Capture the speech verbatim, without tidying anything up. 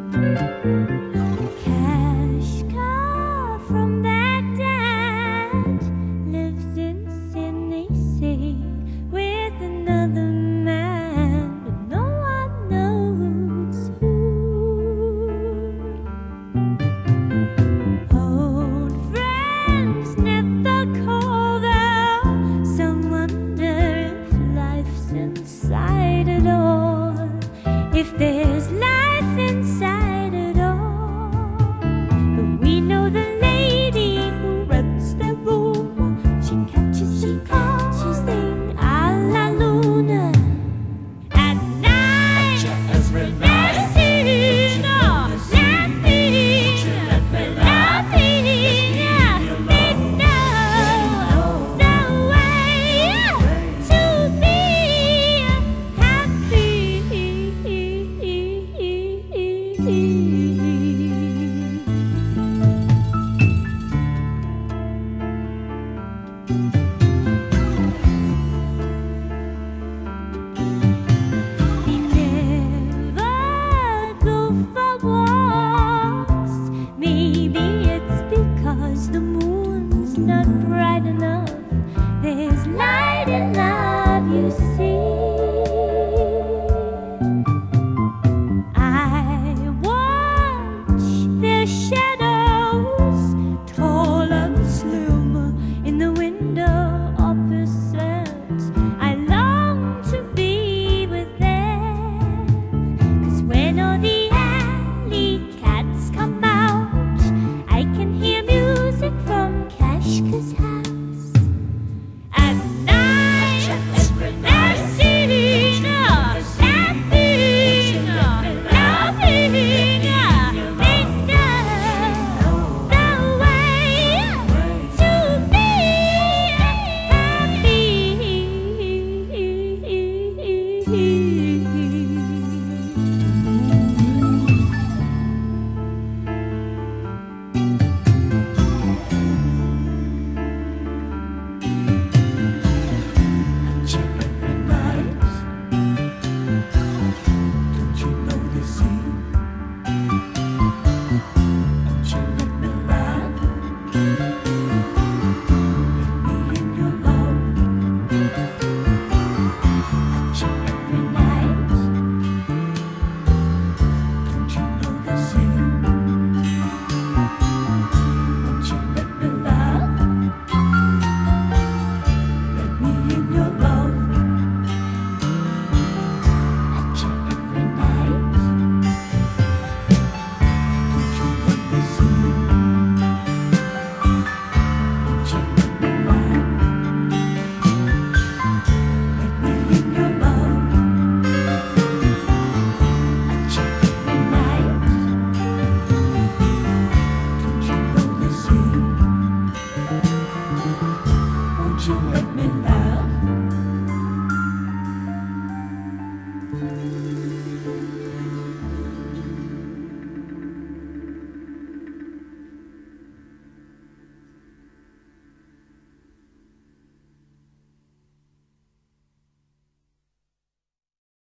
Kashka from Baghdad lives in sin, they say, with another man, but no one knows who. Old friends never call, though some wonder if life's inside it all, if there's life inside it all. But we know the lady who runs the room, she catches, she catches thing a la Luna at night. Every night. Latina, Latina, Latina, they know the way to be happy. We never go for walks. Maybe it's because the moon's not bright enough. There's light in love, you see. I watch their shadows, tall and slim, in the window opposite. I long to be with them, 'cause when all the alley cats come out, I can hear music from Kashka's house at night. Every night. Latina, Latina, Latina, they know the way to be Every night. Don't you know the scene? Won't you let me laugh? Let me in your love. Every night. Don't you know the scene? Won't you let me laugh? Let me in your love. Every night. Don't you know the scene? Won't you let me laugh? Let me in your love. Every night. Don't you know the scene? Won't you let me laugh?